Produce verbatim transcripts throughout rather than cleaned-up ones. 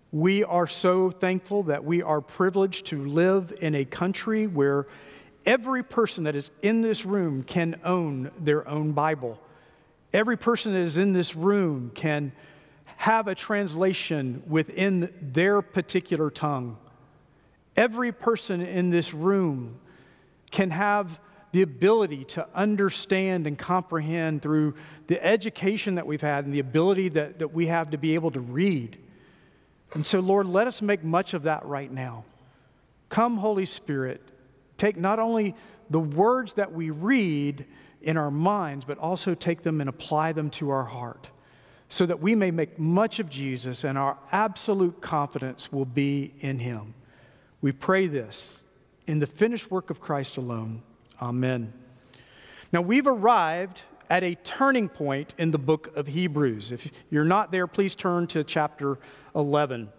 We are so thankful that we are privileged to live in a country where every person that is in this room can own their own Bible. Every person that is in this room can have a translation within their particular tongue. Every person in this room can have the ability to understand and comprehend through the education that we've had and the ability that, that we have to be able to read. And so, Lord, let us make much of that right now. Come, Holy Spirit, take not only the words that we read in our minds, but also take them and apply them to our heart so that we may make much of Jesus and our absolute confidence will be in Him. We pray this in the finished work of Christ alone. Amen. Now, we've arrived at a turning point in the book of Hebrews. If you're not there, please turn to chapter eleven.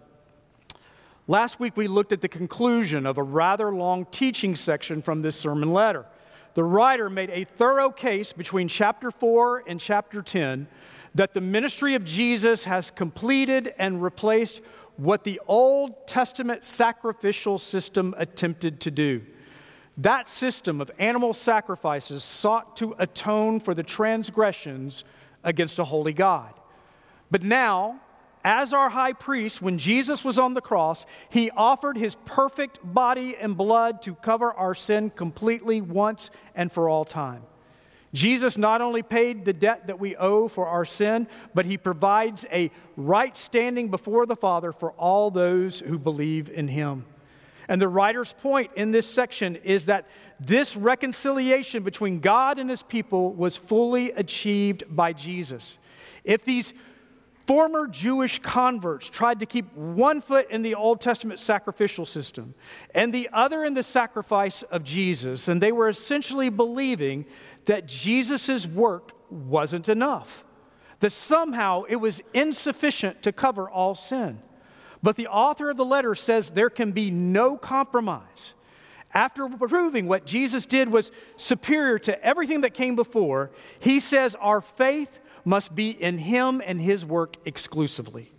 Last week, we looked at the conclusion of a rather long teaching section from this sermon letter. The writer made a thorough case between chapter four and chapter ten that the ministry of Jesus has completed and replaced what the Old Testament sacrificial system attempted to do. That system of animal sacrifices sought to atone for the transgressions against a holy God. But now, as our high priest, when Jesus was on the cross, He offered His perfect body and blood to cover our sin completely once and for all time. Jesus not only paid the debt that we owe for our sin, but He provides a right standing before the Father for all those who believe in Him. And the writer's point in this section is that this reconciliation between God and His people was fully achieved by Jesus. If these former Jewish converts tried to keep one foot in the Old Testament sacrificial system and the other in the sacrifice of Jesus, and they were essentially believing that Jesus' work wasn't enough, that somehow it was insufficient to cover all sin. But the author of the letter says there can be no compromise. After proving what Jesus did was superior to everything that came before, he says our faith must be in Him and His work exclusively.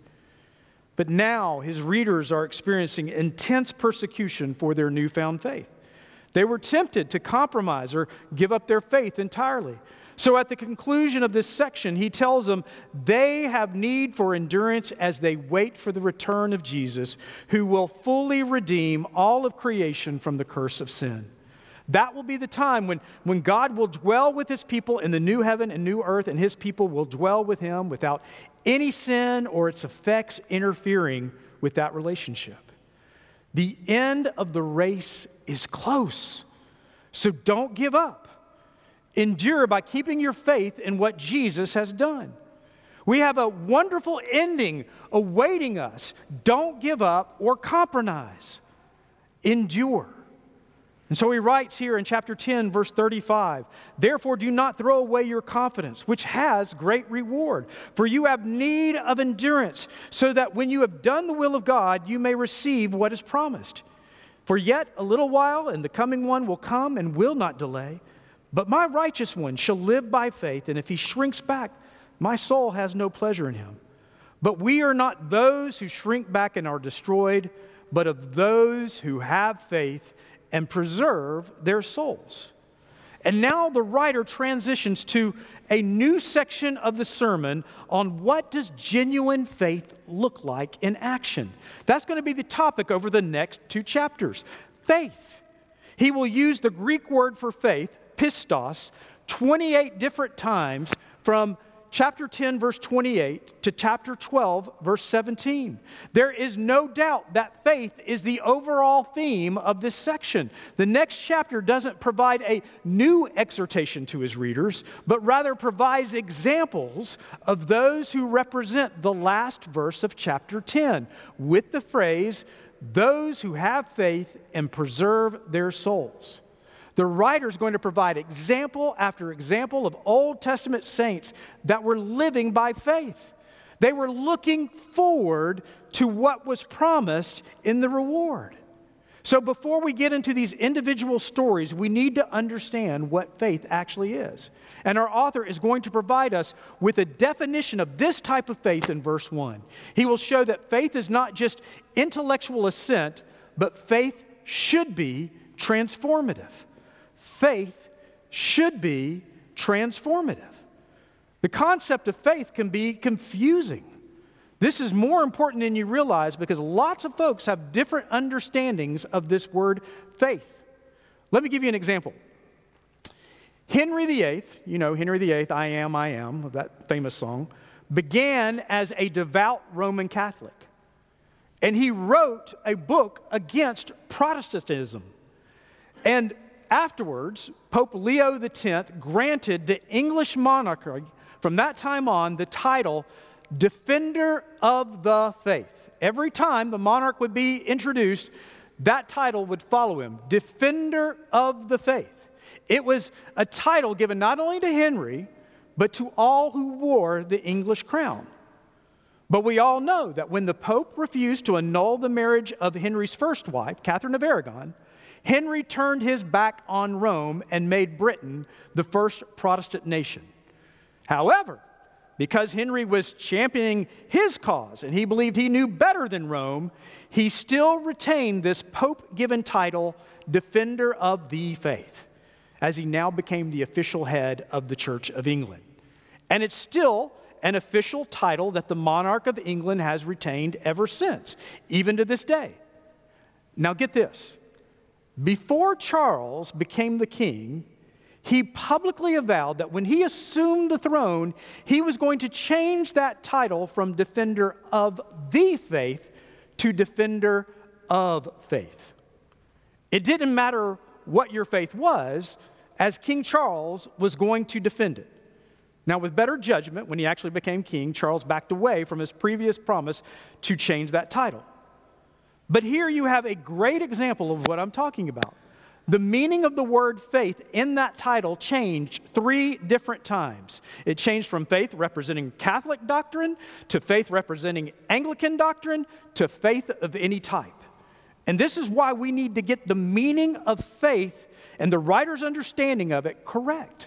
But now his readers are experiencing intense persecution for their newfound faith. They were tempted to compromise or give up their faith entirely. So at the conclusion of this section, he tells them they have need for endurance as they wait for the return of Jesus, who will fully redeem all of creation from the curse of sin. That will be the time when, when God will dwell with His people in the new heaven and new earth, and His people will dwell with Him without any sin or its effects interfering with that relationship. The end of the race is close, so don't give up. Endure by keeping your faith in what Jesus has done. We have a wonderful ending awaiting us. Don't give up or compromise. Endure. And so he writes here in chapter ten, verse thirty-five, "Therefore do not throw away your confidence, which has great reward. For you have need of endurance, so that when you have done the will of God, you may receive what is promised. For yet a little while, and the coming one will come and will not delay. But my righteous one shall live by faith, and if he shrinks back, my soul has no pleasure in him. But we are not those who shrink back and are destroyed, but of those who have faith and preserve their souls." And now the writer transitions to a new section of the sermon on what does genuine faith look like in action. That's going to be the topic over the next two chapters. Faith. He will use the Greek word for faith, pistos, twenty-eight different times from chapter ten, verse twenty-eight to chapter twelve, verse seventeen. There is no doubt that faith is the overall theme of this section. The next chapter doesn't provide a new exhortation to his readers, but rather provides examples of those who represent the last verse of chapter ten, with the phrase, "those who have faith and preserve their souls." The writer is going to provide example after example of Old Testament saints that were living by faith. They were looking forward to what was promised in the reward. So before we get into these individual stories, we need to understand what faith actually is. And our author is going to provide us with a definition of this type of faith in verse one. He will show that faith is not just intellectual assent, but faith should be transformative. Faith should be transformative. The concept of faith can be confusing. This is more important than you realize because lots of folks have different understandings of this word faith. Let me give you an example. Henry the Eighth, you know Henry the Eighth, I am, I am, that famous song, began as a devout Roman Catholic. And he wrote a book against Protestantism. And afterwards, Pope Leo the Tenth granted the English monarchy, from that time on, the title Defender of the Faith. Every time the monarch would be introduced, that title would follow him, Defender of the Faith. It was a title given not only to Henry, but to all who wore the English crown. But we all know that when the Pope refused to annul the marriage of Henry's first wife, Catherine of Aragon, Henry turned his back on Rome and made Britain the first Protestant nation. However, because Henry was championing his cause and he believed he knew better than Rome, he still retained this Pope-given title, Defender of the Faith, as he now became the official head of the Church of England. And it's still an official title that the monarch of England has retained ever since, even to this day. Now get this. Before Charles became the king, he publicly avowed that when he assumed the throne, he was going to change that title from Defender of the Faith to Defender of Faith. It didn't matter what your faith was, as King Charles was going to defend it. Now, with better judgment, when he actually became king, Charles backed away from his previous promise to change that title. But here you have a great example of what I'm talking about. The meaning of the word faith in that title changed three different times. It changed from faith representing Catholic doctrine to faith representing Anglican doctrine to faith of any type. And this is why we need to get the meaning of faith and the writer's understanding of it correct.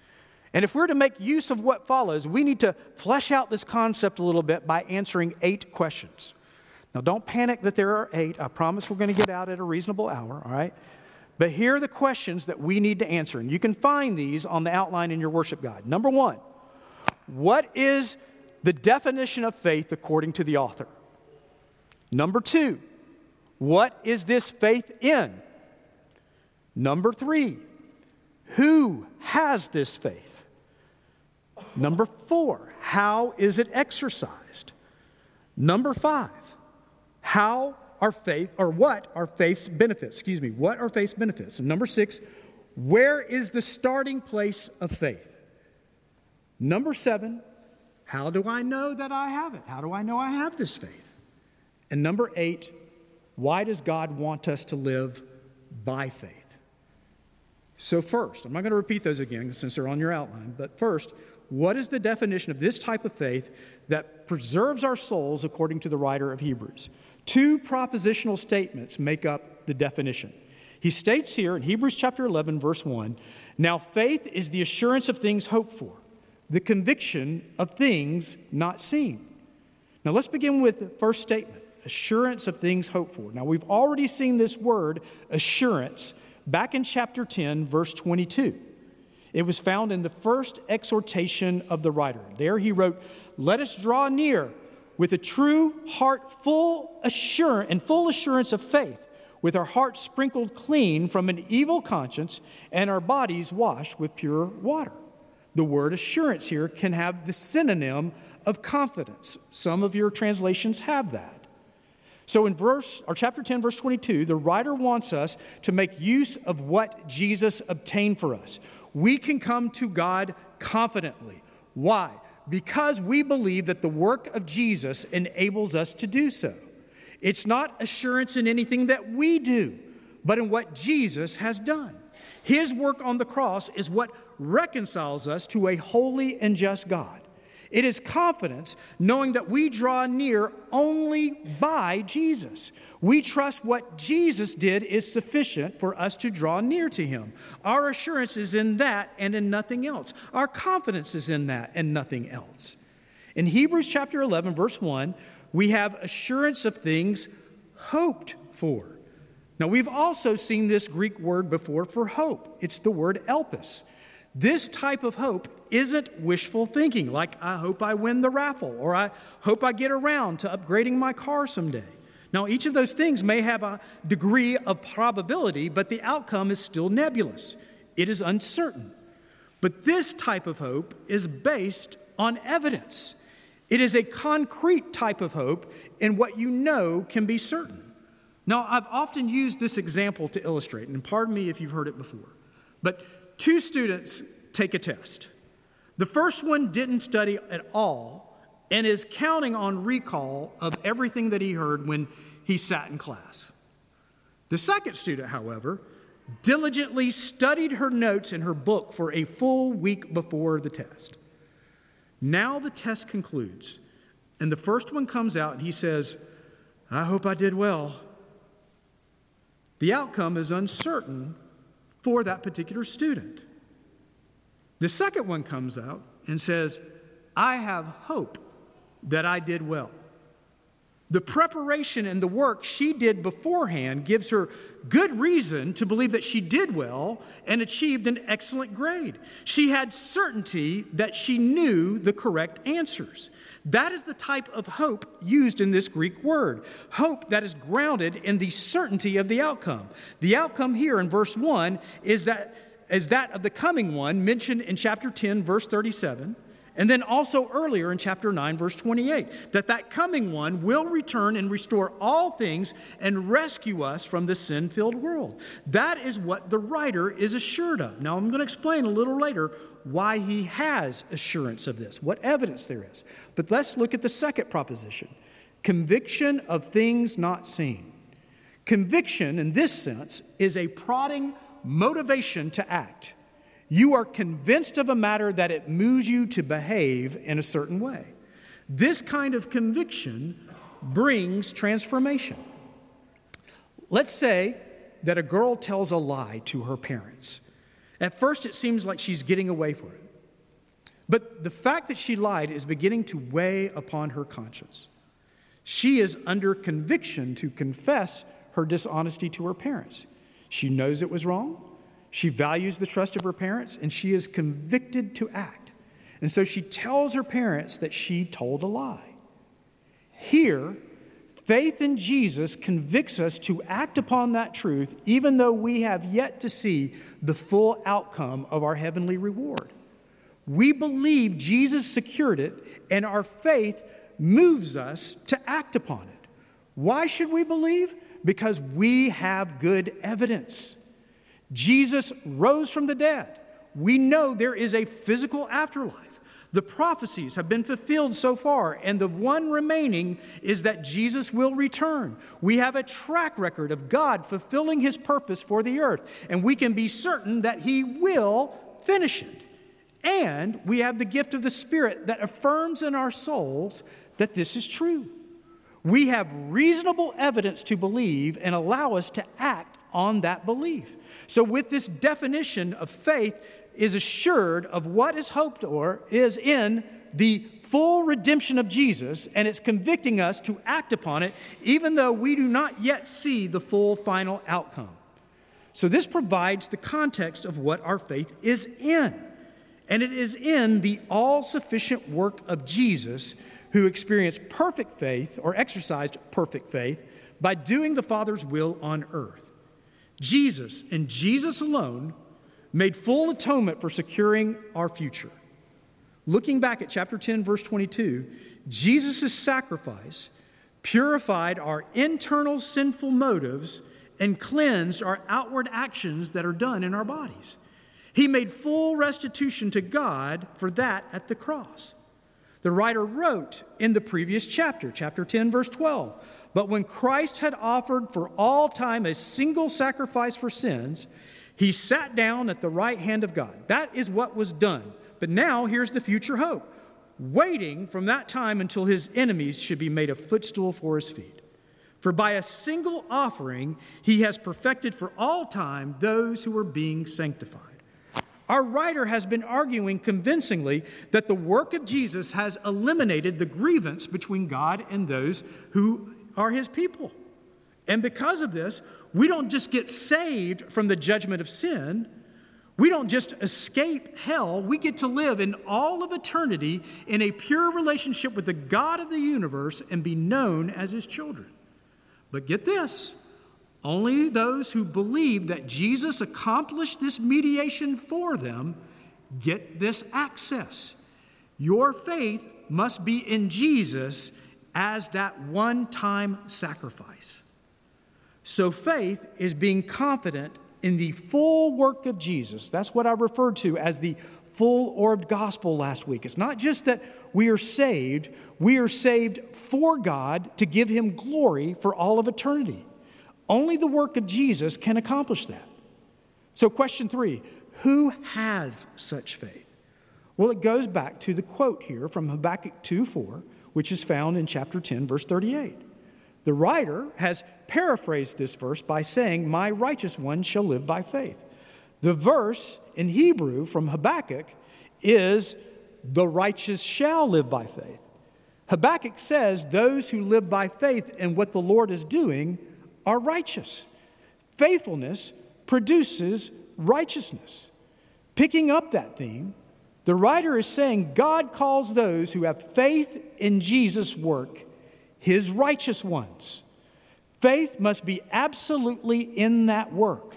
And if we're to make use of what follows, we need to flesh out this concept a little bit by answering eight questions. Now, don't panic that there are eight. I promise we're going to get out at a reasonable hour, all right? But here are the questions that we need to answer, and you can find these on the outline in your worship guide. Number one, what is the definition of faith according to the author? Number two, what is this faith in? Number three, who has this faith? Number four, how is it exercised? Number five, how are faith, or what are faith's benefits? Excuse me, what are faith's benefits? And number six, where is the starting place of faith? Number seven, how do I know that I have it? How do I know I have this faith? And number eight, why does God want us to live by faith? So first, I'm not going to repeat those again since they're on your outline, but first, what is the definition of this type of faith that preserves our souls according to the writer of Hebrews? Two propositional statements make up the definition. He states here in Hebrews chapter eleven, verse one, now faith is the assurance of things hoped for, the conviction of things not seen. Now let's begin with the first statement, assurance of things hoped for. Now we've already seen this word, assurance, back in chapter ten, verse twenty-two. It was found in the first exhortation of the writer. There he wrote, let us draw near with a true heart full assurance and full assurance of faith, with our hearts sprinkled clean from an evil conscience and our bodies washed with pure water. The word assurance here can have the synonym of confidence. Some of your translations have that. So in verse or chapter ten, verse twenty-two, the writer wants us to make use of what Jesus obtained for us. We can come to God confidently. Why? Because we believe that the work of Jesus enables us to do so. It's not assurance in anything that we do, but in what Jesus has done. His work on the cross is what reconciles us to a holy and just God. It is confidence knowing that we draw near only by Jesus. We trust what Jesus did is sufficient for us to draw near to him. Our assurance is in that and in nothing else. Our confidence is in that and nothing else. In Hebrews chapter eleven, verse one, we have assurance of things hoped for. Now, we've also seen this Greek word before for hope. It's the word elpis. This type of hope isn't wishful thinking, like I hope I win the raffle, or I hope I get around to upgrading my car someday. Now, each of those things may have a degree of probability, but the outcome is still nebulous. It is uncertain. But this type of hope is based on evidence. It is a concrete type of hope in what you know can be certain. Now, I've often used this example to illustrate, and pardon me if you've heard it before, but two students take a test. The first one didn't study at all and is counting on recall of everything that he heard when he sat in class. The second student, however, diligently studied her notes in her book for a full week before the test. Now the test concludes, and the first one comes out and he says, I hope I did well. The outcome is uncertain for that particular student. The second one comes out and says, I have hope that I did well. The preparation and the work she did beforehand gives her good reason to believe that she did well and achieved an excellent grade. She had certainty that she knew the correct answers. That is the type of hope used in this Greek word, hope that is grounded in the certainty of the outcome. The outcome here in verse one is that is that of the coming one mentioned in chapter ten, verse thirty-seven, and then also earlier in chapter nine, verse twenty-eight, that that coming one will return and restore all things and rescue us from the sin-filled world. That is what the writer is assured of. Now, I'm going to explain a little later why he has assurance of this, what evidence there is. But let's look at the second proposition, conviction of things not seen. Conviction, in this sense, is a prodding motivation to act. You are convinced of a matter that it moves you to behave in a certain way. This kind of conviction brings transformation. Let's say that a girl tells a lie to her parents. At first, it seems like she's getting away with it. But the fact that she lied is beginning to weigh upon her conscience. She is under conviction to confess her dishonesty to her parents. She knows it was wrong. She values the trust of her parents, and she is convicted to act. And so she tells her parents that she told a lie. Here, faith in Jesus convicts us to act upon that truth, even though we have yet to see the full outcome of our heavenly reward. We believe Jesus secured it, and our faith moves us to act upon it. Why should we believe? Because we have good evidence. Jesus rose from the dead. We know there is a physical afterlife. The prophecies have been fulfilled so far, and the one remaining is that Jesus will return. We have a track record of God fulfilling his purpose for the earth, and we can be certain that he will finish it. And we have the gift of the Spirit that affirms in our souls that this is true. We have reasonable evidence to believe and allow us to act on that belief. So with this definition of faith is assured of what is hoped or is in the full redemption of Jesus, and it's convicting us to act upon it even though we do not yet see the full final outcome. So this provides the context of what our faith is in. And it is in the all-sufficient work of Jesus, who experienced perfect faith or exercised perfect faith by doing the Father's will on earth. Jesus and Jesus alone made full atonement for securing our future. Looking back at chapter ten, verse twenty-two, Jesus' sacrifice purified our internal sinful motives and cleansed our outward actions that are done in our bodies. He made full restitution to God for that at the cross. The writer wrote in the previous chapter, chapter ten, verse twelve, "But when Christ had offered for all time a single sacrifice for sins, he sat down at the right hand of God." That is what was done. But now here's the future hope. waiting from that time until his enemies should be made a footstool for his feet. For by a single offering he has perfected for all time those who are being sanctified. Our writer has been arguing convincingly that the work of Jesus has eliminated the grievance between God and those who are his people. And because of this, we don't just get saved from the judgment of sin. We don't just escape hell. We get to live in all of eternity in a pure relationship with the God of the universe and be known as his children. But get this, only those who believe that Jesus accomplished this mediation for them get this access. Your faith must be in Jesus as that one-time sacrifice. So faith is being confident in the full work of Jesus. That's what I referred to as the full-orbed gospel last week. It's not just that we are saved, we are saved for God to give him glory for all of eternity. Only the work of Jesus can accomplish that. So question three, who has such faith? Well, it goes back to the quote here from Habakkuk two four, which is found in chapter ten, verse thirty-eight. The writer has paraphrased this verse by saying, "My righteous one shall live by faith." The verse in Hebrew from Habakkuk is, "The righteous shall live by faith." Habakkuk says those who live by faith in what the Lord is doing are righteous. Faithfulness produces righteousness. Picking up that theme, the writer is saying God calls those who have faith in Jesus' work his righteous ones. Faith must be absolutely in that work.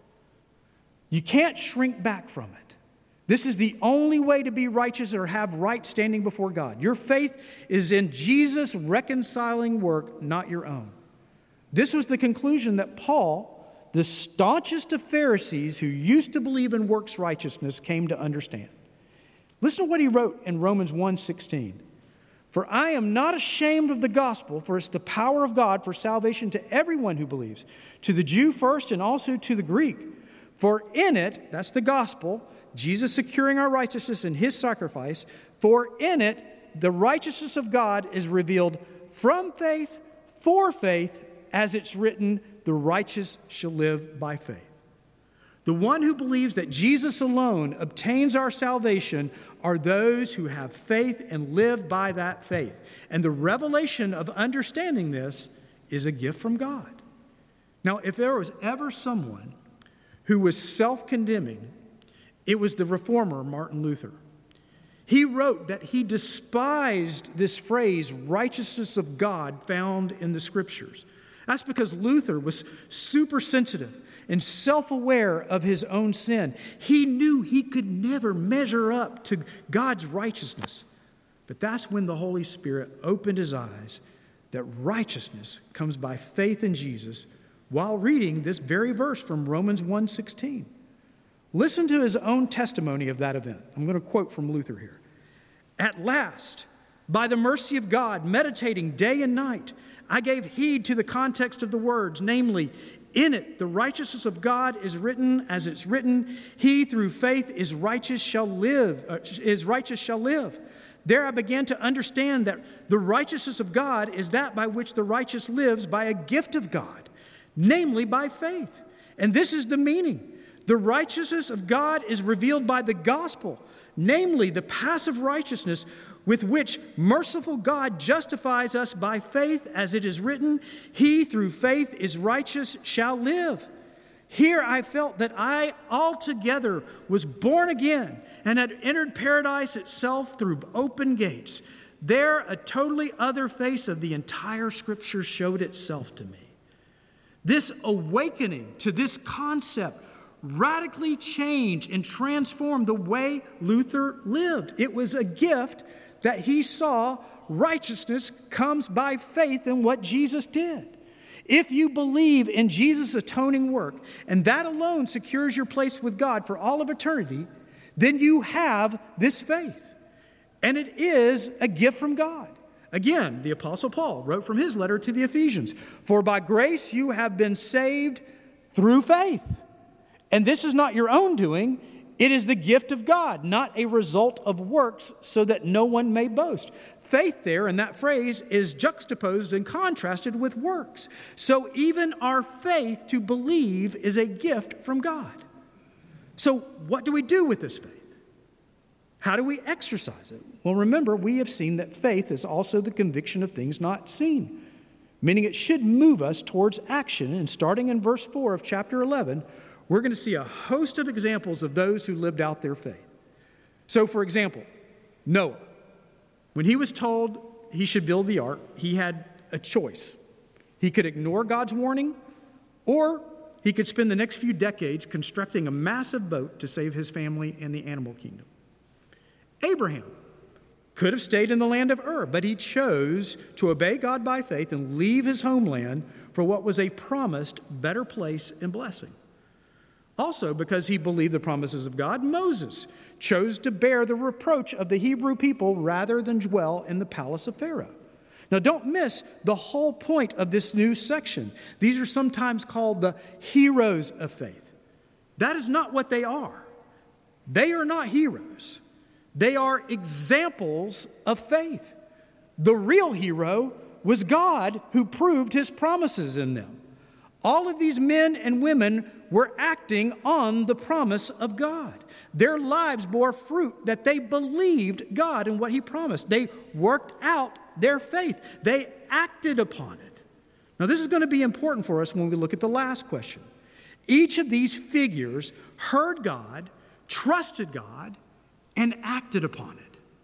You can't shrink back from it. This is the only way to be righteous or have right standing before God. Your faith is in Jesus' reconciling work, not your own. This was the conclusion that Paul, the staunchest of Pharisees who used to believe in works righteousness, came to understand. Listen to what he wrote in Romans one sixteen. "For I am not ashamed of the gospel, for it's the power of God for salvation to everyone who believes, to the Jew first and also to the Greek. For in it," that's the gospel, Jesus securing our righteousness in his sacrifice, "for in it the righteousness of God is revealed from faith for faith, as it's written, the righteous shall live by faith." The one who believes that Jesus alone obtains our salvation are those who have faith and live by that faith. And the revelation of understanding this is a gift from God. Now, if there was ever someone who was self-condemning, it was the reformer Martin Luther. He wrote that he despised this phrase, righteousness of God, found in the scriptures. That's because Luther was super sensitive and self-aware of his own sin. He knew he could never measure up to God's righteousness. But that's when the Holy Spirit opened his eyes that righteousness comes by faith in Jesus while reading this very verse from Romans one sixteen. Listen to his own testimony of that event. I'm going to quote from Luther here. "At last, by the mercy of God, meditating day and night, I gave heed to the context of the words, namely, in it the righteousness of God is written as it's written, he through faith is righteous shall live, uh, is righteous shall live. There I began to understand that the righteousness of God is that by which the righteous lives by a gift of God, namely by faith. And this is the meaning. The righteousness of God is revealed by the gospel, namely the passive righteousness with which merciful God justifies us by faith, as it is written, he through faith is righteous shall live. Here I felt that I altogether was born again and had entered paradise itself through open gates. There a totally other face of the entire scripture showed itself to me." This awakening to this concept radically changed and transformed the way Luther lived. It was a gift that he saw righteousness comes by faith in what Jesus did. If you believe in Jesus' atoning work, and that alone secures your place with God for all of eternity, then you have this faith. And it is a gift from God. Again, the Apostle Paul wrote from his letter to the Ephesians, "For by grace you have been saved through faith. And this is not your own doing, It is the gift of God, not a result of works, so that no one may boast. Faith there in that phrase is juxtaposed and contrasted with works. So even our faith to believe is a gift from God. So what do we do with this faith? How do we exercise it? Well, remember, we have seen that faith is also the conviction of things not seen, meaning it should move us towards action. And starting in verse four of chapter eleven, we're going to see a host of examples of those who lived out their faith. So, for example, Noah. When he was told he should build the ark, he had a choice. He could ignore God's warning, or he could spend the next few decades constructing a massive boat to save his family and the animal kingdom. Abraham could have stayed in the land of Ur, but he chose to obey God by faith and leave his homeland for what was a promised better place and blessing. Also, because he believed the promises of God, Moses chose to bear the reproach of the Hebrew people rather than dwell in the palace of Pharaoh. Now, don't miss the whole point of this new section. These are sometimes called the heroes of faith. That is not what they are. They are not heroes. They are examples of faith. The real hero was God, who proved his promises in them. All of these men and women were acting on the promise of God. Their lives bore fruit that they believed God and what he promised. They worked out their faith. They acted upon it. Now, this is going to be important for us when we look at the last question. Each of these figures heard God, trusted God, and acted upon it.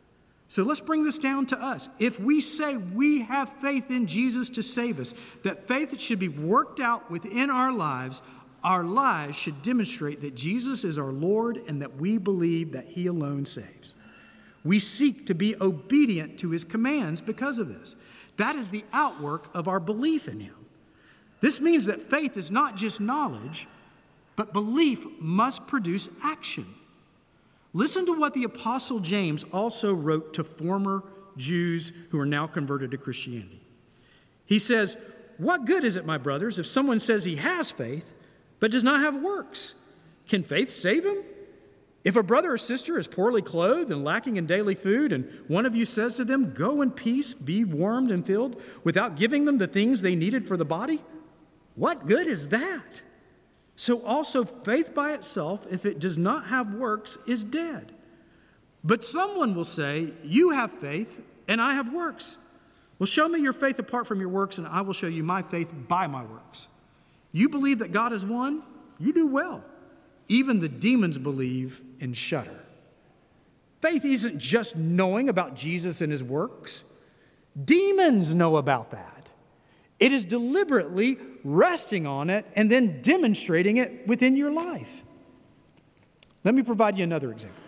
So let's bring this down to us. If we say we have faith in Jesus to save us, that faith should be worked out within our lives, our lives should demonstrate that Jesus is our Lord and that we believe that he alone saves. We seek to be obedient to his commands because of this. That is the outwork of our belief in him. This means that faith is not just knowledge, but belief must produce action. Listen to what the Apostle James also wrote to former Jews who are now converted to Christianity. He says, "What good is it, my brothers, if someone says he has faith, but does not have works? Can faith save him? If a brother or sister is poorly clothed and lacking in daily food, and one of you says to them, 'Go in peace, be warmed and filled,' without giving them the things they needed for the body, what good is that? So also faith by itself, if it does not have works, is dead. But someone will say, 'You have faith, and I have works.' Well, show me your faith apart from your works, and I will show you my faith by my works. You believe that God is one? You do well. Even the demons believe and shudder." Faith isn't just knowing about Jesus and his works. Demons know about that. It is deliberately resting on it and then demonstrating it within your life. Let me provide you another example.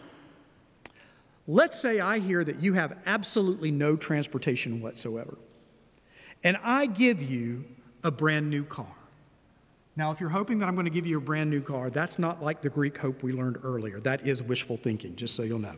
Let's say I hear that you have absolutely no transportation whatsoever, and I give you a brand new car. Now, if you're hoping that I'm going to give you a brand new car, that's not like the Greek hope we learned earlier. That is wishful thinking, just so you'll know.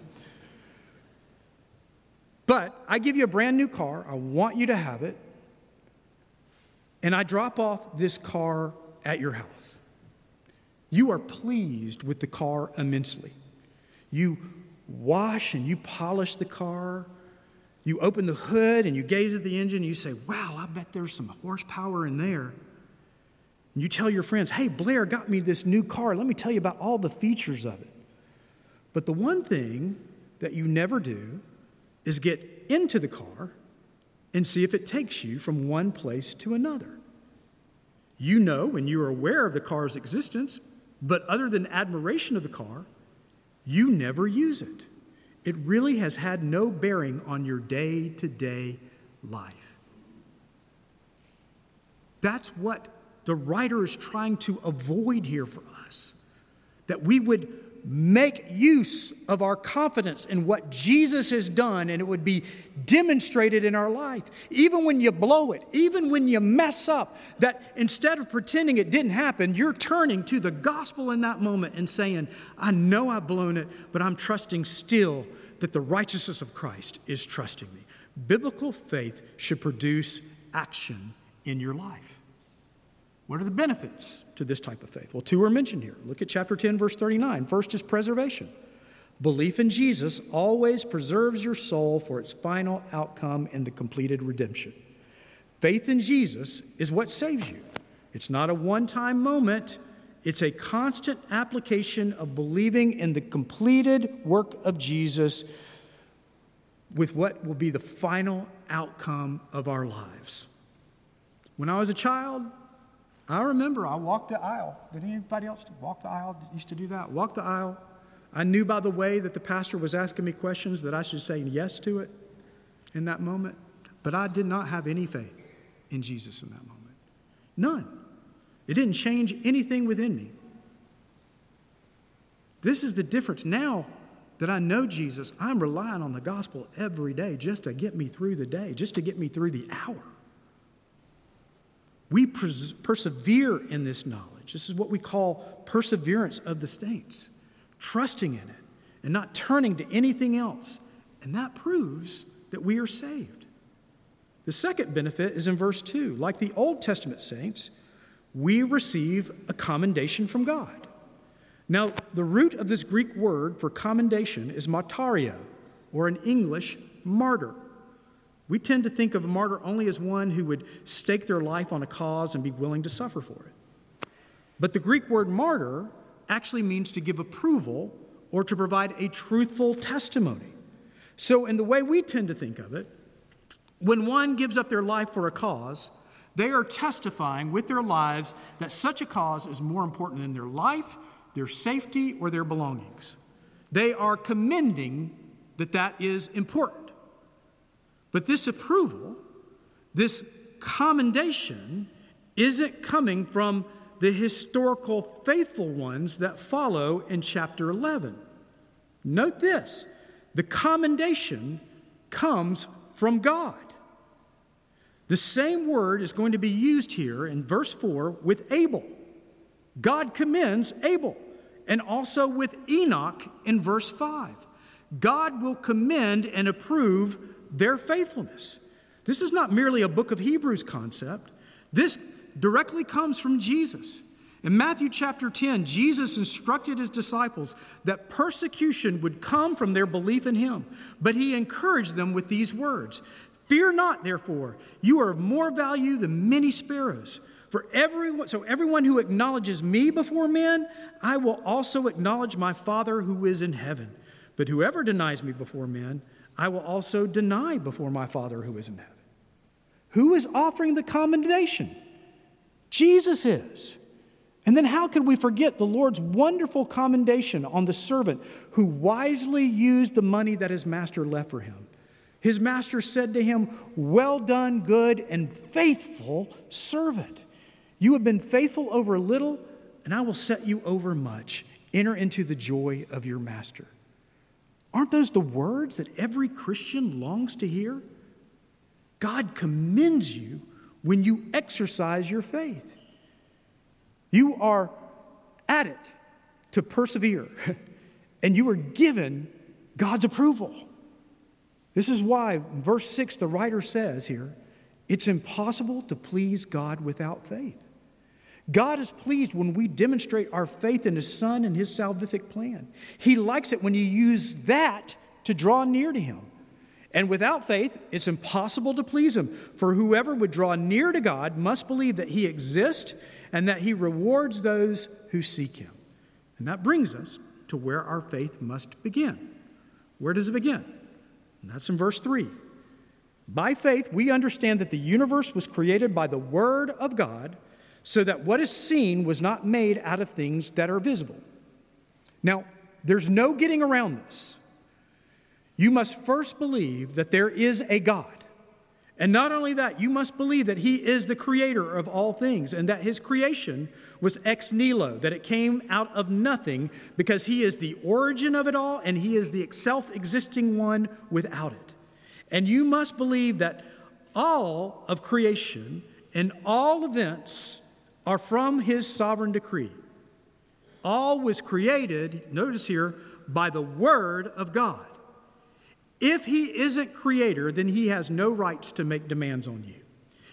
But I give you a brand new car. I want you to have it. And I drop off this car at your house. You are pleased with the car immensely. You wash and you polish the car. You open the hood and you gaze at the engine and you say, "Wow, I bet there's some horsepower in there." And you tell your friends, "Hey, Blair got me this new car. Let me tell you about all the features of it." But the one thing that you never do is get into the car and see if it takes you from one place to another. You know and you are aware of the car's existence, but other than admiration of the car, you never use it. It really has had no bearing on your day-to-day life. That's what the writer is trying to avoid here for us, that we would make use of our confidence in what Jesus has done, and it would be demonstrated in our life. Even when you blow it, even when you mess up, that instead of pretending it didn't happen, you're turning to the gospel in that moment and saying, "I know I've blown it, but I'm trusting still that the righteousness of Christ is trusting me." Biblical faith should produce action in your life. What are the benefits to this type of faith? Well, two are mentioned here. Look at chapter ten, verse thirty-nine. First is preservation. Belief in Jesus always preserves your soul for its final outcome in the completed redemption. Faith in Jesus is what saves you. It's not a one-time moment. It's a constant application of believing in the completed work of Jesus with what will be the final outcome of our lives. When I was a child, I remember I walked the aisle. Did anybody else walk the aisle? Used to do that? Walk the aisle. I knew by the way that the pastor was asking me questions that I should say yes to it in that moment. But I did not have any faith in Jesus in that moment. None. It didn't change anything within me. This is the difference. Now that I know Jesus, I'm relying on the gospel every day just to get me through the day, just to get me through the hour. We pers- persevere in this knowledge. This is what we call perseverance of the saints, trusting in it and not turning to anything else. And that proves that we are saved. The second benefit is in verse two. Like the Old Testament saints, we receive a commendation from God. Now, the root of this Greek word for commendation is martyrio, or in English, martyr. We tend to think of a martyr only as one who would stake their life on a cause and be willing to suffer for it. But the Greek word martyr actually means to give approval or to provide a truthful testimony. So in the way we tend to think of it, when one gives up their life for a cause, they are testifying with their lives that such a cause is more important than their life, their safety, or their belongings. They are commending that that is important. But this approval, this commendation, isn't coming from the historical faithful ones that follow in chapter eleven. Note this, the commendation comes from God. The same word is going to be used here in verse four with Abel. God commends Abel, and also with Enoch in verse five. God will commend and approve their faithfulness. This is not merely a book of Hebrews concept. This directly comes from Jesus. In Matthew chapter ten, Jesus instructed his disciples that persecution would come from their belief in him, but he encouraged them with these words, "Fear not, therefore, you are of more value than many sparrows. For everyone, so everyone who acknowledges me before men, I will also acknowledge my Father who is in heaven. But whoever denies me before men, I will also deny before my Father who is in heaven." Who is offering the commendation? Jesus is. And then how could we forget the Lord's wonderful commendation on the servant who wisely used the money that his master left for him? His master said to him, "Well done, good and faithful servant. You have been faithful over a little, and I will set you over much. Enter into the joy of your master." Aren't those the words that every Christian longs to hear? God commends you when you exercise your faith. You are at it to persevere, and you are given God's approval. This is why, verse six, the writer says here, it's impossible to please God without faith. God is pleased when we demonstrate our faith in his Son and his salvific plan. He likes it when you use that to draw near to him. And without faith, it's impossible to please him. For whoever would draw near to God must believe that he exists and that he rewards those who seek him. And that brings us to where our faith must begin. Where does it begin? And that's in verse three. By faith, we understand that the universe was created by the word of God, so that what is seen was not made out of things that are visible. Now, there's no getting around this. You must first believe that there is a God. And not only that, you must believe that he is the creator of all things and that his creation was ex nihilo, that it came out of nothing because he is the origin of it all and he is the self-existing one without it. And you must believe that all of creation and all events are from his sovereign decree. All was created, notice here, by the word of God. If he isn't creator, then he has no rights to make demands on you.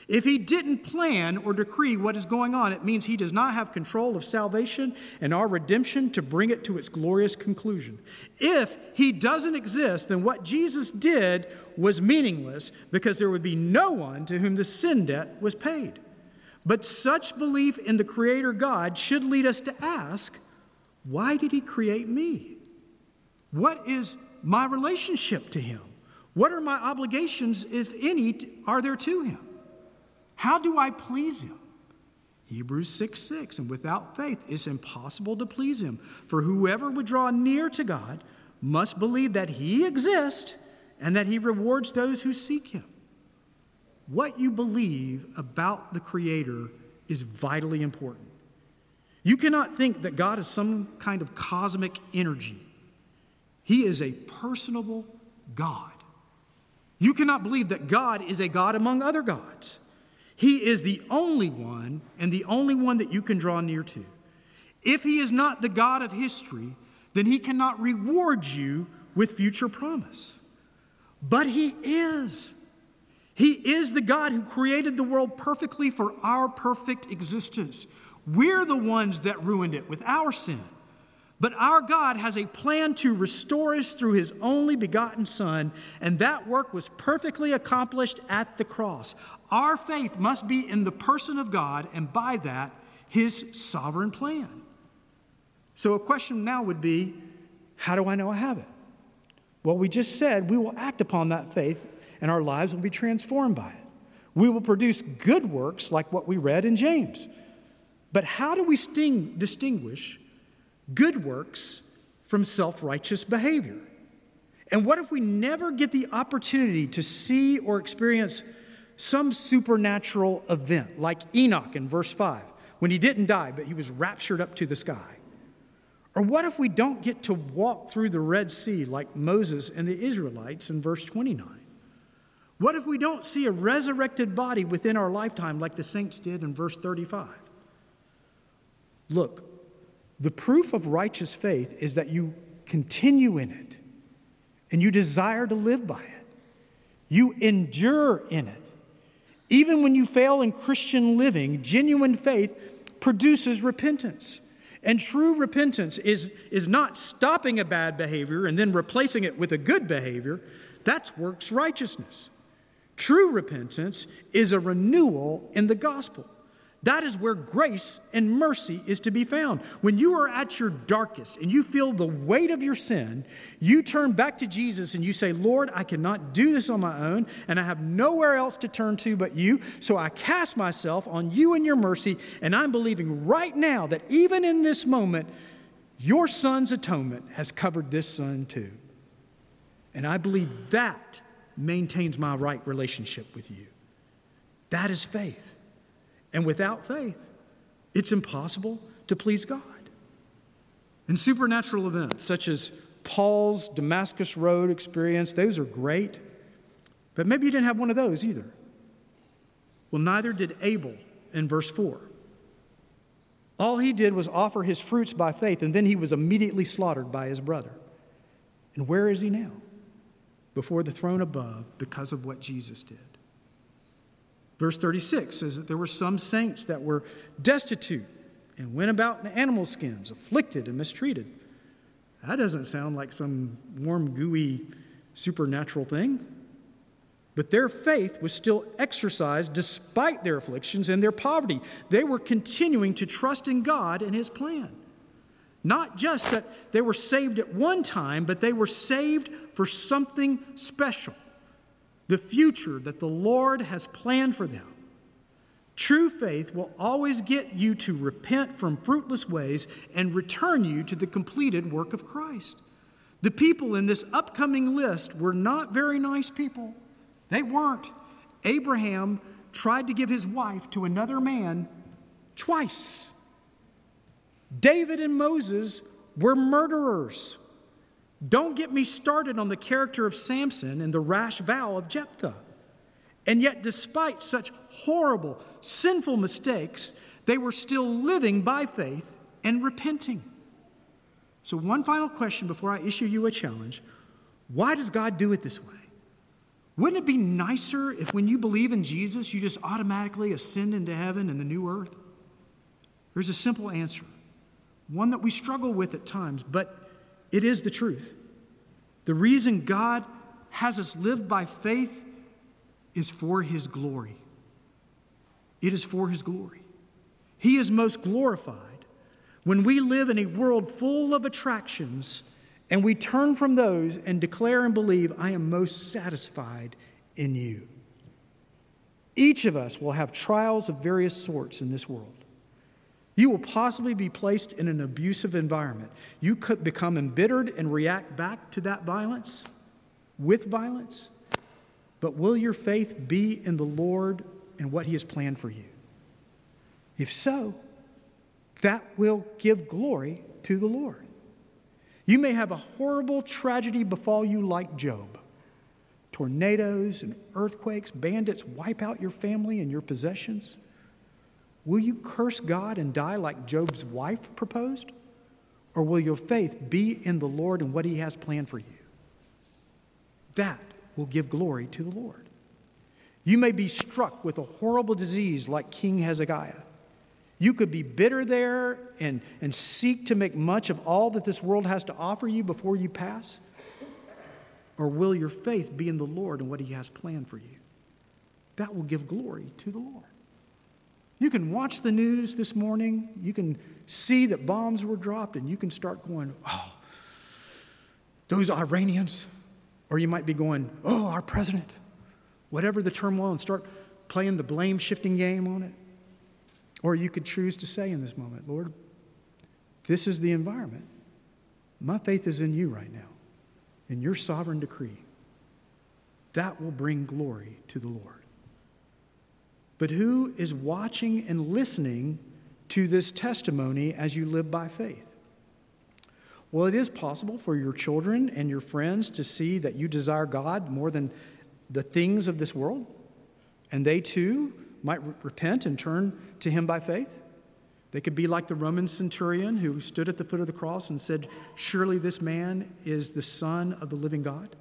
If he didn't plan or decree what is going on, it means he does not have control of salvation and our redemption to bring it to its glorious conclusion. If he doesn't exist, then what Jesus did was meaningless because there would be no one to whom the sin debt was paid. But such belief in the Creator God should lead us to ask, why did he create me? What is my relationship to him? What are my obligations, if any, are there to him? How do I please him? Hebrews six six, and without faith it's impossible to please him. For whoever would draw near to God must believe that he exists and that he rewards those who seek him. What you believe about the Creator is vitally important. You cannot think that God is some kind of cosmic energy. He is a personable God. You cannot believe that God is a God among other gods. He is the only one and the only one that you can draw near to. If he is not the God of history, then he cannot reward you with future promise. But he is. He is the God who created the world perfectly for our perfect existence. We're the ones that ruined it with our sin. But our God has a plan to restore us through his only begotten Son, and that work was perfectly accomplished at the cross. Our faith must be in the person of God, and by that, his sovereign plan. So a question now would be, how do I know I have it? Well, we just said we will act upon that faith, and our lives will be transformed by it. We will produce good works like what we read in James. But how do we sting, distinguish good works from self-righteous behavior? And what if we never get the opportunity to see or experience some supernatural event, like Enoch in verse five, when he didn't die, but he was raptured up to the sky? Or what if we don't get to walk through the Red Sea like Moses and the Israelites in verse twenty-nine? What if we don't see a resurrected body within our lifetime like the saints did in verse thirty-five? Look, the proof of righteous faith is that you continue in it and you desire to live by it. You endure in it. Even when you fail in Christian living, genuine faith produces repentance. And true repentance is, is not stopping a bad behavior and then replacing it with a good behavior. That's works righteousness. True repentance is a renewal in the gospel. That is where grace and mercy is to be found. When you are at your darkest and you feel the weight of your sin, you turn back to Jesus and you say, Lord, I cannot do this on my own, and I have nowhere else to turn to but you, so I cast myself on you and your mercy, and I'm believing right now that even in this moment, your Son's atonement has covered this son too. And I believe that maintains my right relationship with you. That is faith. And without faith, it's impossible to please God. And supernatural events such as Paul's Damascus Road experience, those are great. But maybe you didn't have one of those either. Well, neither did Abel in verse four. All he did was offer his fruits by faith, and then he was immediately slaughtered by his brother. And where is he now? Before the throne above, because of what Jesus did. Verse thirty-six says that there were some saints that were destitute and went about in animal skins, afflicted and mistreated. That doesn't sound like some warm, gooey, supernatural thing. But their faith was still exercised despite their afflictions and their poverty. They were continuing to trust in God and his plan. Not just that they were saved at one time, but they were saved for something special. The future that the Lord has planned for them. True faith will always get you to repent from fruitless ways and return you to the completed work of Christ. The people in this upcoming list were not very nice people. They weren't. Abraham tried to give his wife to another man twice. David and Moses were murderers. Don't get me started on the character of Samson and the rash vow of Jephthah. And yet, despite such horrible, sinful mistakes, they were still living by faith and repenting. So one final question before I issue you a challenge. Why does God do it this way? Wouldn't it be nicer if when you believe in Jesus, you just automatically ascend into heaven and the new earth? There's a simple answer, one that we struggle with at times, but it is the truth. The reason God has us live by faith is for his glory. It is for his glory. He is most glorified when we live in a world full of attractions and we turn from those and declare and believe, I am most satisfied in you. Each of us will have trials of various sorts in this world. You will possibly be placed in an abusive environment. You could become embittered and react back to that violence with violence. But will your faith be in the Lord and what he has planned for you? If so, that will give glory to the Lord. You may have a horrible tragedy befall you like Job. Tornadoes and earthquakes, bandits wipe out your family and your possessions. Will you curse God and die like Job's wife proposed? Or will your faith be in the Lord and what he has planned for you? That will give glory to the Lord. You may be struck with a horrible disease like King Hezekiah. You could be bitter there and, and seek to make much of all that this world has to offer you before you pass. Or will your faith be in the Lord and what he has planned for you? That will give glory to the Lord. You can watch the news this morning. You can see that bombs were dropped, and you can start going, oh, those Iranians. Or you might be going, oh, our president. Whatever the turmoil, and start playing the blame-shifting game on it. Or you could choose to say in this moment, Lord, this is the environment. My faith is in you right now, in your sovereign decree. That will bring glory to the Lord. But who is watching and listening to this testimony as you live by faith? Well, it is possible for your children and your friends to see that you desire God more than the things of this world, and they too might re- repent and turn to him by faith. They could be like the Roman centurion who stood at the foot of the cross and said, surely this man is the Son of the living God.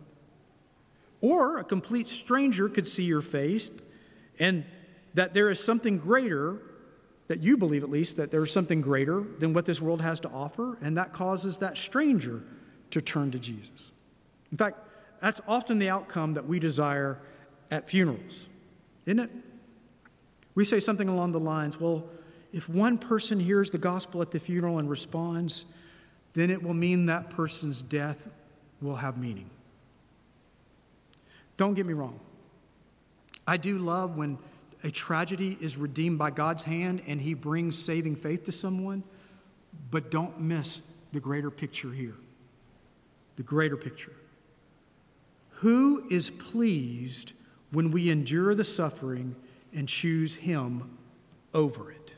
Or a complete stranger could see your face and that there is something greater, that you believe at least, that there is something greater than what this world has to offer, and that causes that stranger to turn to Jesus. In fact, that's often the outcome that we desire at funerals, isn't it? We say something along the lines, well, if one person hears the gospel at the funeral and responds, then it will mean that person's death will have meaning. Don't get me wrong. I do love when a tragedy is redeemed by God's hand and he brings saving faith to someone, but don't miss the greater picture here. The greater picture. Who is pleased when we endure the suffering and choose him over it?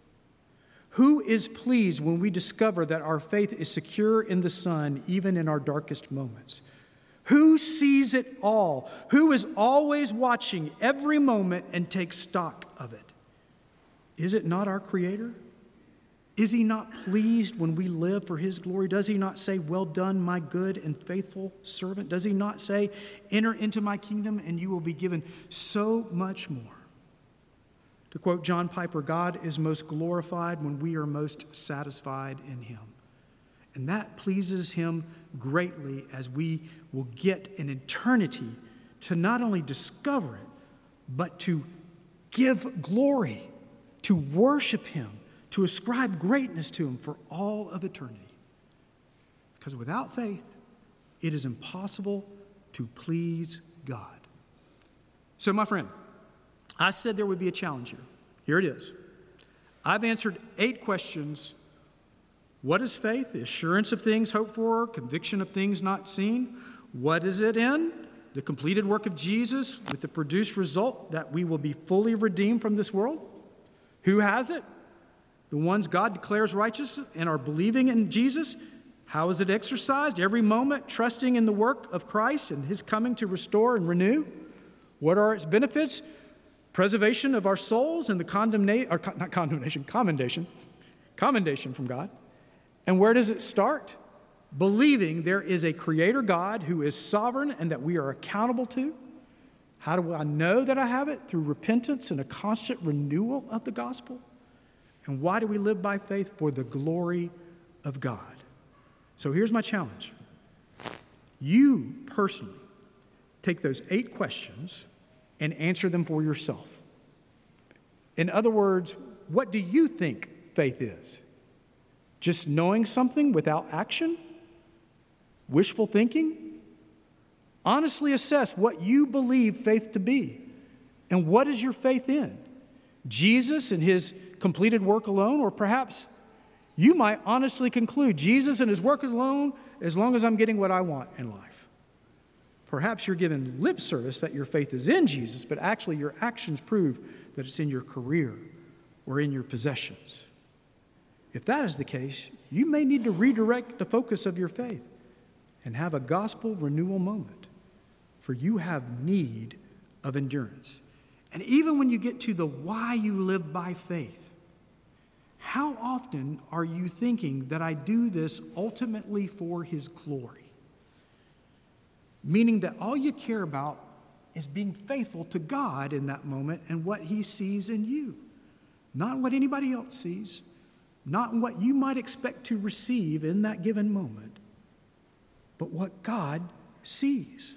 Who is pleased when we discover that our faith is secure in the Son, even in our darkest moments? Who sees it all? Who is always watching every moment and takes stock of it? Is it not our Creator? Is he not pleased when we live for his glory? Does he not say, well done, my good and faithful servant? Does he not say, enter into my kingdom and you will be given so much more? To quote John Piper, God is most glorified when we are most satisfied in him. And that pleases him greatly as we will get an eternity to not only discover it, but to give glory, to worship him, to ascribe greatness to him for all of eternity. Because without faith, it is impossible to please God. So, my friend, I said there would be a challenge here. Here it is. I've answered eight questions. What is faith? The assurance of things hoped for, conviction of things not seen. What is it in? The completed work of Jesus with the produced result that we will be fully redeemed from this world. Who has it? The ones God declares righteous and are believing in Jesus. How is it exercised? Every moment, trusting in the work of Christ and his coming to restore and renew. What are its benefits? Preservation of our souls and the condemnation, or not condemnation, commendation, commendation from God. And where does it start? Believing there is a creator God who is sovereign and that we are accountable to. How do I know that I have it? Through repentance and a constant renewal of the gospel. And why do we live by faith? For the glory of God. So here's my challenge. You personally take those eight questions and answer them for yourself. In other words, what do you think faith is? Just knowing something without action? Wishful thinking? Honestly assess what you believe faith to be. And what is your faith in? Jesus and his completed work alone? Or perhaps you might honestly conclude Jesus and his work alone as long as I'm getting what I want in life. Perhaps you're giving lip service that your faith is in Jesus, but actually your actions prove that it's in your career or in your possessions. If that is the case, you may need to redirect the focus of your faith and have a gospel renewal moment, for you have need of endurance. And even when you get to the why you live by faith, how often are you thinking that I do this ultimately for his glory? Meaning that all you care about is being faithful to God in that moment and what he sees in you. Not what anybody else sees, not what you might expect to receive in that given moment, but what God sees.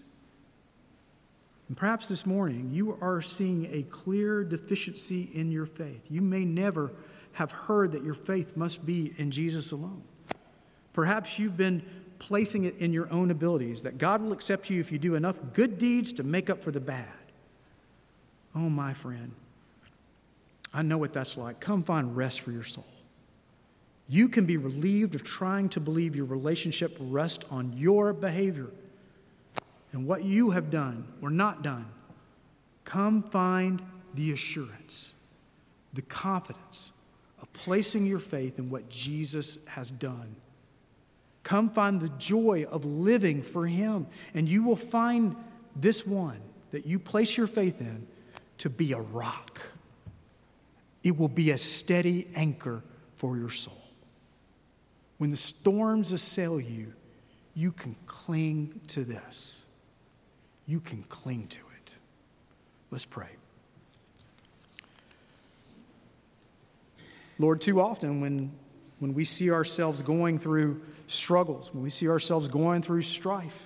And perhaps this morning you are seeing a clear deficiency in your faith. You may never have heard that your faith must be in Jesus alone. Perhaps you've been placing it in your own abilities, that God will accept you if you do enough good deeds to make up for the bad. Oh, my friend, I know what that's like. Come find rest for your soul. You can be relieved of trying to believe your relationship rests on your behavior and what you have done or not done. Come find the assurance, the confidence of placing your faith in what Jesus has done. Come find the joy of living for him, and you will find this one that you place your faith in to be a rock. It will be a steady anchor for your soul. When the storms assail you, you can cling to this. You can cling to it. Let's pray. Lord, too often when, when we see ourselves going through struggles, when we see ourselves going through strife,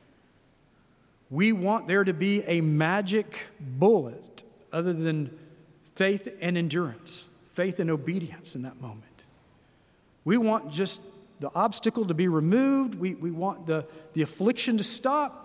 we want there to be a magic bullet other than faith and endurance, faith and obedience in that moment. We want just the obstacle to be removed. We, we want the, the affliction to stop.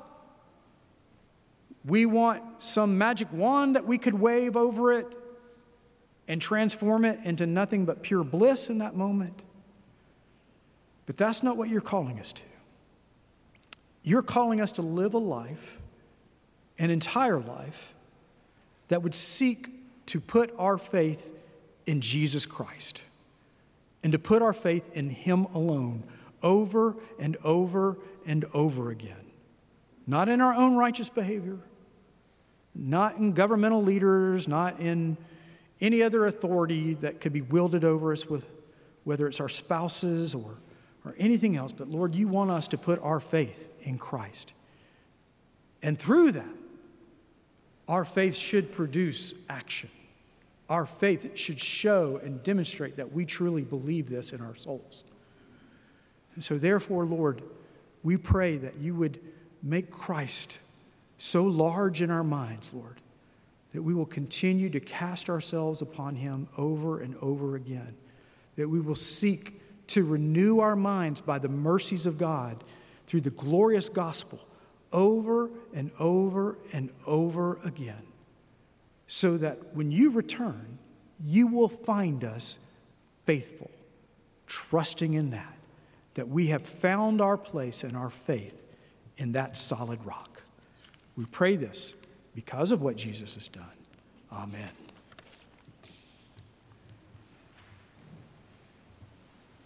We want some magic wand that we could wave over it and transform it into nothing but pure bliss in that moment. But that's not what you're calling us to. You're calling us to live a life, an entire life, that would seek to put our faith in Jesus Christ and to put our faith in him alone over and over and over again. Not in our own righteous behavior, not in governmental leaders, not in any other authority that could be wielded over us, with whether it's our spouses or, or anything else. But Lord, you want us to put our faith in Christ. And through that, our faith should produce action. Our faith should show and demonstrate that we truly believe this in our souls. And so therefore, Lord, we pray that you would make Christ so large in our minds, Lord, that we will continue to cast ourselves upon him over and over again, that we will seek to renew our minds by the mercies of God through the glorious gospel over and over and over again, so that when you return, you will find us faithful, trusting in that, that we have found our place and our faith in that solid rock. We pray this because of what Jesus has done. Amen.